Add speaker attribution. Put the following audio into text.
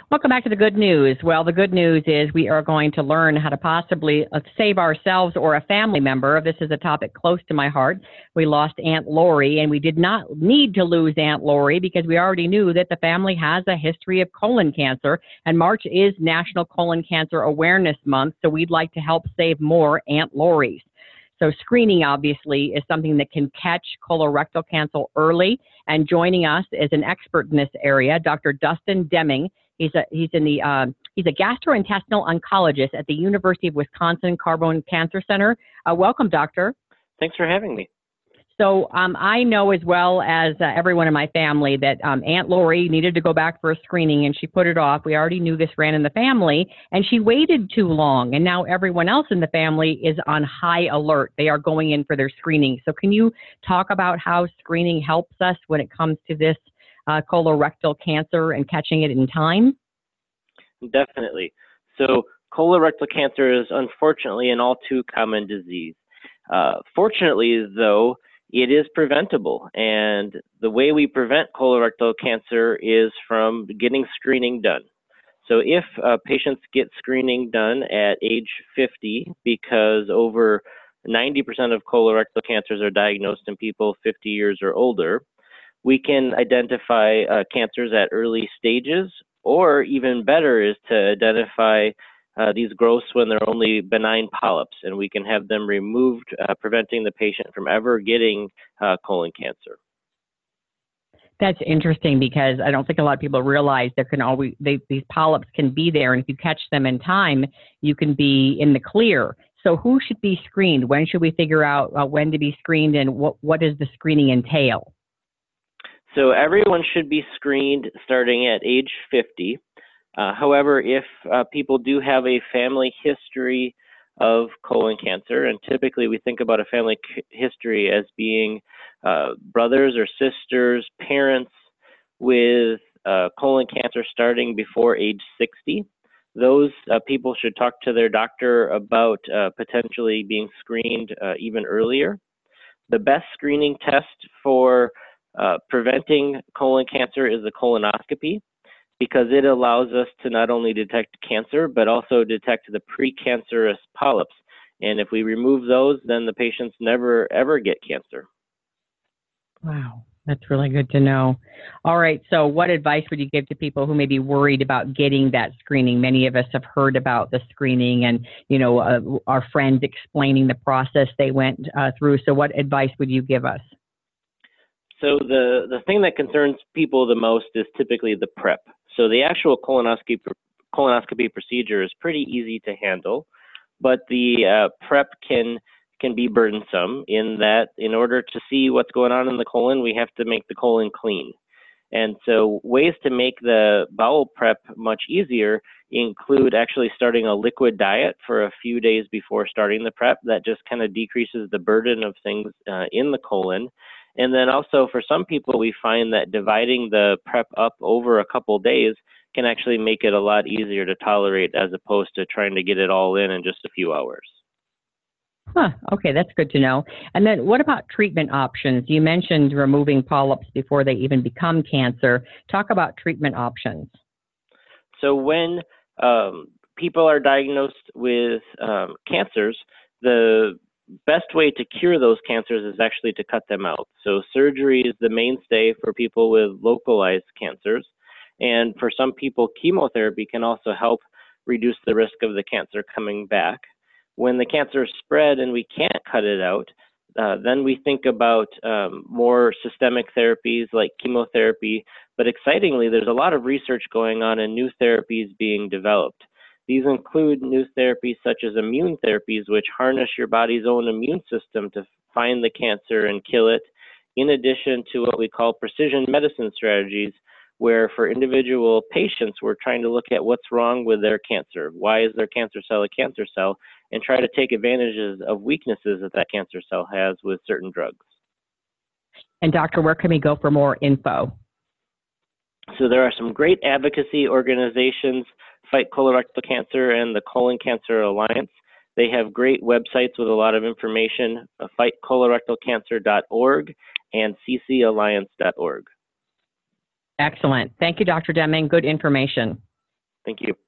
Speaker 1: Welcome back to the good news. Well, the good news is we are going to learn how to possibly save ourselves or a family member. This is a topic close to my heart. We lost Aunt Lori, and we did not need to lose Aunt Lori because we already knew that the family has a history of colon cancer, and March is National Colon Cancer Awareness Month, so we'd like to help save more Aunt Loris. So screening, obviously, is something that can catch colorectal cancer early. And joining us is an expert in this area, Dr. Dustin Deming. He's a gastrointestinal oncologist at the University of Wisconsin Carbone Cancer Center. Welcome, doctor.
Speaker 2: Thanks for having me.
Speaker 1: So I know as well as everyone in my family that Aunt Lori needed to go back for a screening, and she put it off. We already knew this ran in the family, and she waited too long, and now everyone else in the family is on high alert. They are going in for their screening. So can you talk about how screening helps us when it comes to this colorectal cancer and catching it in time?
Speaker 2: Definitely. So colorectal cancer is unfortunately an all too common disease. Fortunately, though, it is preventable, and the way we prevent colorectal cancer is from getting screening done. So if patients get screening done at age 50, because over 90% of colorectal cancers are diagnosed in people 50 years or older, we can identify cancers at early stages, or even better is to identify these growths when they're only benign polyps, and we can have them removed, preventing the patient from ever getting colon cancer.
Speaker 1: That's interesting because I don't think a lot of people realize there can always these polyps can be there, and if you catch them in time, you can be in the clear. So who should be screened? When should we figure out when to be screened, and what does the screening entail?
Speaker 2: So everyone should be screened starting at age 50. However, if people do have a family history of colon cancer, and typically we think about a family history as being brothers or sisters, parents with colon cancer starting before age 60, those people should talk to their doctor about potentially being screened even earlier. The best screening test for preventing colon cancer is the colonoscopy, because it allows us to not only detect cancer, but also detect the precancerous polyps. And if we remove those, then the patients never, ever get cancer.
Speaker 1: Wow, that's really good to know. All right, so what advice would you give to people who may be worried about getting that screening? Many of us have heard about the screening and, our friends explaining the process they went through. So what advice would you give us?
Speaker 2: So the thing that concerns people the most is typically the prep. So the actual colonoscopy procedure is pretty easy to handle, but the prep can be burdensome in that in order to see what's going on in the colon, we have to make the colon clean. And so ways to make the bowel prep much easier include actually starting a liquid diet for a few days before starting the prep. That just kind of decreases the burden of things in the colon. And then also for some people, we find that dividing the prep up over a couple days can actually make it a lot easier to tolerate as opposed to trying to get it all in just a few hours.
Speaker 1: Okay, that's good to know. And then what about treatment options? You mentioned removing polyps before they even become cancer. Talk about treatment options.
Speaker 2: So when people are diagnosed with cancers, the best way to cure those cancers is actually to cut them out. So surgery is the mainstay for people with localized cancers. And for some people, chemotherapy can also help reduce the risk of the cancer coming back. When the cancer is spread and we can't cut it out, then we think about more systemic therapies like chemotherapy. But excitingly, there's a lot of research going on and new therapies being developed. These include new therapies such as immune therapies, which harness your body's own immune system to find the cancer and kill it, in addition to what we call precision medicine strategies, where for individual patients, we're trying to look at what's wrong with their cancer. Why is their cancer cell a cancer cell? And try to take advantages of weaknesses that cancer cell has with certain drugs.
Speaker 1: And doctor, where can we go for more info?
Speaker 2: So there are some great advocacy organizations, Fight Colorectal Cancer and the Colon Cancer Alliance. They have great websites with a lot of information, fightcolorectalcancer.org and ccalliance.org.
Speaker 1: Excellent. Thank you, Dr. Deming. Good information.
Speaker 2: Thank you.